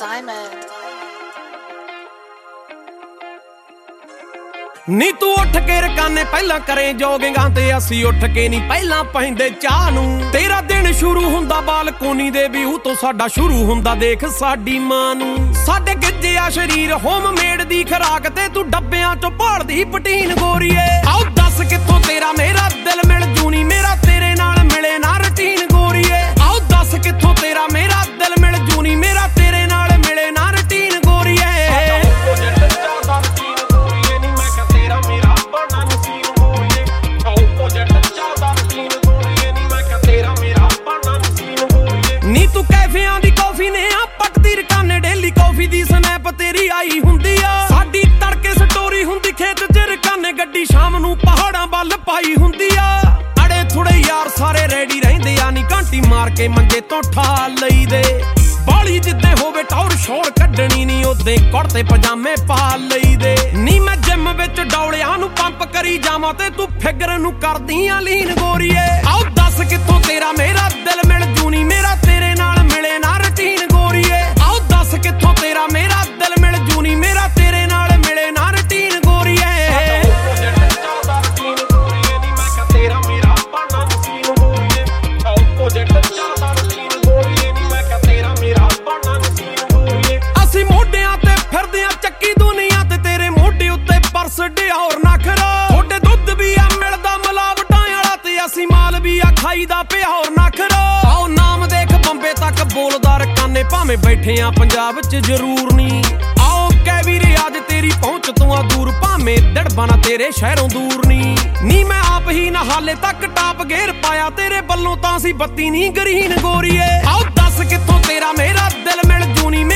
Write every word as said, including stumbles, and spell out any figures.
Diamond. ਨੀ ਤੂੰ ਉੱਠ ਕੇ ਰਕਾਨੇ ਪਹਿਲਾਂ ਕਰੇ ਜੋਗਿੰਗਾਂ ਤੇ ਅਸੀਂ ਉੱਠ ਕੇ ਨਹੀਂ ਪਹਿਲਾਂ ਪੈਂਦੇ ਚਾਹ ਨੂੰ। ਤੇਰਾ ਦਿਨ ਸ਼ੁਰੂ ਹੁੰਦਾ ਬਾਲਕੋਨੀ ਦੇ ਵਿਊ ਤੋਂ, ਸਾਡਾ ਸ਼ੁਰੂ ਹੁੰਦਾ ਦੇਖ ਸਾਡੀ ਮਾਂ ਨੂੰ। ਸਾਡੇ ਗਿੱਜਿਆ ਸ਼ਰੀਰ ਹੋਮ ਮੇਡ ਦੀ ਖਰਾਕ ਤੇ ਤੂੰ ਡੱਬਿਆਂ ਚੋਂ ਭਾਲਦੀ ਪਟੀਨ ਗੋਰੀਏ। ਆਓ ਦੱਸ ਕਿੱਥੋਂ ਤੇਰਾ ਮੇਰਾ ਦਿਲ ਮਿਲ ਜੂਨੀ, ਮੇਰਾ ਤੇਰੇ ਨਾਲ ਮਿਲੇ ਨਾ ਰੁਟੀਨ ਗੋਰੀਏ। ਆਓ ਦੱਸ ਕਿੱਥੋਂ ਤੇਰਾ ਮੇਰਾ ਦਿਲ ਮਿਲ ਜੂਨੀ, ਮੇਰਾ ਤੇਰੇ ਨਾਲ ਮਿਲੇ ਨਾ ਰੁਟੀਨ ਗੋਰੀਏ। ਨੀ ਤੂੰ ਕੈਫਿਆਂ ਦੀ ਕੌਫੀ ਨੇ ਆ ਪੱਟਦੀ ਰਕਾਨੇ, ਡੇਲੀ ਕੌਫੀ ਦੀ ਸਨੈਪ ਤੇਰੀ ਆਈ ਹੁੰਦੀ ਆ। ਸਾਡੀ ਤੜਕੇ ਸਟੋਰੀ ਹੁੰਦੀ ਖੇਤ ਚ ਰਕਾਨੇ, ਗੱਡੀ ਸ਼ਾਮ ਨੂੰ ਪਹਾੜਾਂ ਵੱਲ ਪਾਈ ਹੁੰਦੀ ਆ। ਅੜੇ ਥੋੜੇ ਯਾਰ ਸਾਰੇ ਰੈਡੀ ਰਹਿੰਦੇ ਆ, ਨੀ ਘੰਟੀ ਮਾਰ ਕੇ ਮੰਜੇ ਤੋਂ ਠਾ ਲਈਦੇ। ਬਾਲੀ ਜਿੱਦੇ ਹੋਵੇ ਟੌਰ ਸ਼ੋਰ ਕੱਢਣੀ ਨੀ, ਉਹਦੇ ਕੁੜਤੇ ਪਜਾਮੇ ਪਾ ਲਈਦੇ। ਨੀ ਮੈਂ ਜਿਮ ਵਿੱਚ ਡੌਲਿਆਂ ਨੂੰ ਪੰਪ ਕਰੀ ਜਾਵਾਂ ਤੇ ਤੂੰ ਫਿਗਰ ਨੂੰ ਕਰਦੀ ਆ ਲੀਨ ਗੋਰੀਏ। ਆਓ ਦੱਸ ਕਿੱਥੋਂ ਤੇਰਾ ਮੇਰਾ ਦਿਲ ਮਿਲ ਜੂਨੀ, ਮੇਰਾ ਤੇਰੇ ਨਾਲ ਮਿਲੇ ਨਾ ਰੁਟੀਨ ਗੋਰੀਏ। ਆਓ ਦੱਸ ਕਿੱਥੋਂ ਤੇਰਾ ਮੇਰਾ ਦਿਲ ਮਿਲ ਜੂਨੀ, ਮੇਰਾ ਤੇਰੇ ਨਾਲ ਮਿਲੇ ਨਾ ਰੁਟੀਨ ਗੋਰੀਏ। ਅਸੀਂ ਮੋਢਿਆਂ ਤੇ ਫਿਰਦੇ ਆ ਚੱਕੀ ਦੁਨੀਆ ਤੇ, ਤੇਰੇ ਮੋਢੇ ਉੱਤੇ ਪਰਸ ਡਿਓਰ ਨਖਰਾ। ਥੋੜੇ ਦੁੱਧ ਵੀ ਆ ਮਿਲਦਾ ਮਿਲਾਵਟਾਂ ਵਾਲਾ, ਤੇ ਅਸੀਂ ਮਾਲ ਵੀ ਆ ਖਾਈਦਾ ਪਿਓਰ ਨਖਰਾ। ਆਓ ਨਾਮ ਦੇਖ ਬੰਬੇ ਤੱਕ ਬੋਲਦਾ ਰਕਾਨੇ, ਭਾਵੇਂ ਬੈਠੇ ਆ ਪੰਜਾਬ ਚ ਜ਼ਰੂਰ ਨੀ। ਆਓ ਕਹਿ ਵੀ ਰਿਆਜ ਤੇਰੀ ਪਹੁੰਚ ਤੋਂ ਆ ਦੂਰ, ਭਾਵੇਂ ਦੜਬਾਨਾ ਤੇਰੇ ਸ਼ਹਿਰੋਂ ਦੂਰ ਨੀ। ਨੀ ਮੈਂ ਆਪ ਹੀ ਨਾ ਹਾਲੇ ਤੱਕ ਟਾਪ ਗੇਰ ਪਾਇਆ, ਤੇਰੇ ਵੱਲੋਂ ਤਾਂ ਅਸੀਂ ਬੱਤੀ ਨੀ ਗਰੀਨ ਗੋਰੀਏ। ਆਓ ਦੱਸ ਕਿੱਥੋਂ ਤੇਰਾ ਮੇਰਾ ਦਿਲ ਮਿਲ ਜੂਨੀ।